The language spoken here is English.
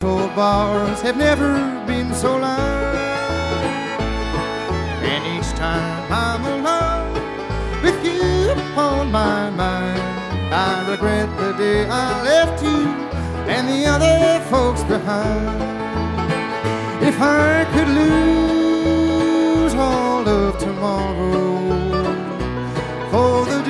old bars have never been so loud. And each time I'm alone with you upon my mind, I regret the day I left you and the other folks behind. If I could lose all of tomorrow for the